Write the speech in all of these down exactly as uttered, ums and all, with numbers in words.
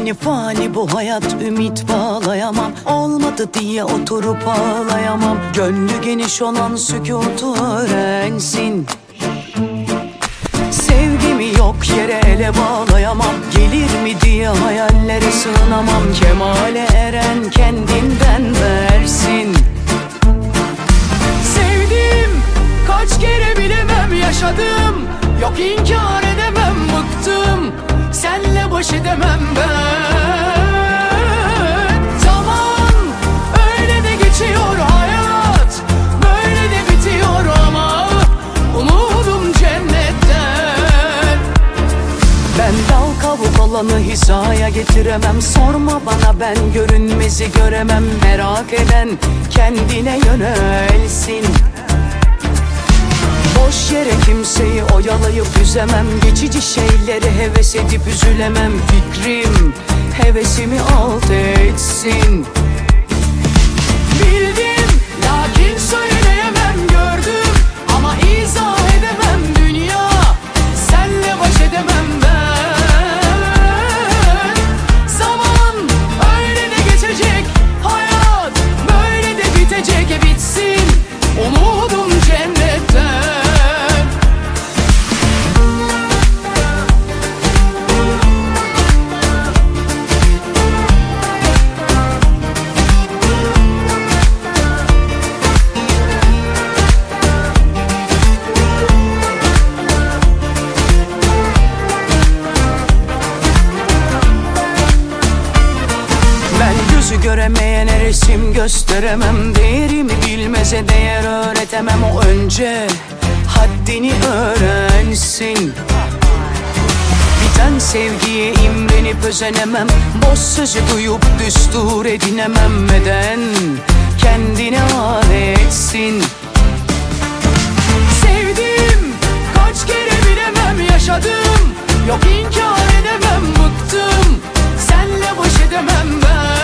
Fani fani bu hayat, ümit bağlayamam. Olmadı diye oturup ağlayamam. Gönlü geniş olan sükutu öğrensin. Sevgimi yok yere ele bağlayamam. Gelir mi diye hayallere sığınamam. Kemale eren kendinden versin. Sevdim kaç kere bilemem, yaşadım. Yok inkar edemem, bıktım. Senle baş edemem ben. Zaman öyle de geçiyor hayat, böyle de bitiyor ama umudum cennetten. Ben dal kavuk olanı hizaya getiremem. Sorma bana, ben görünmezi göremem. Merak eden kendine yönelsin. Boş yere kimseyi oyalayıp üzemem. Geçici şeyleri heves edip üzülemem. Fikrim hevesimi alt etsin. Bildim lakin söyleyemem, gördüm ama izah edemem. Dünya senle baş edemem ben. Zaman öyle de geçecek, hayat böyle de bitecek. E bitsin umudum cennetten. Gözü göremeyene resim gösteremem. Değerimi bilmeze değer öğretemem. O önce haddini öğrensin. Biten sevgiye imrenip özenemem. Boş sözü duyup düstur edinemem. Neden kendine adetsin. Sevdim kaç kere bilemem, yaşadım. Yok inkar edemem, bıktım. Senle baş edemem ben.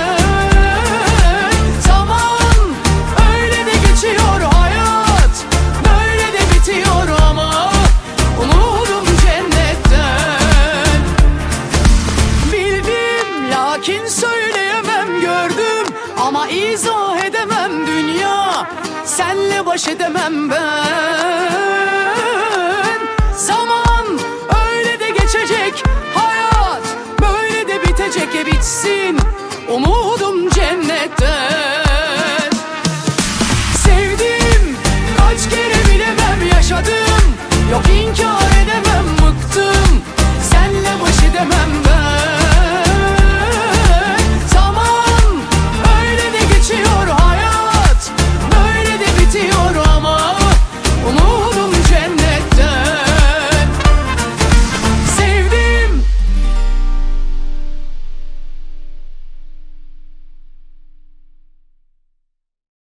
Lakin söyleyemem, gördüm ama izah edemem. Dünya senle baş edemem ben. Zaman öyle de geçecek, hayat böyle de bitecek. E bitsin umudum cennetten. Sevdim kaç kere bilemem, yaşadım. Yok inkar